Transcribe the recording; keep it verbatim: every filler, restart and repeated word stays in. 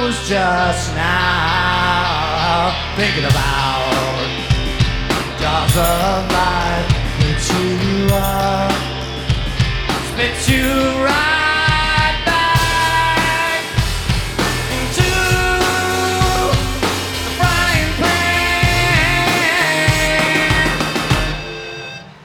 was just now thinking about dogs of life.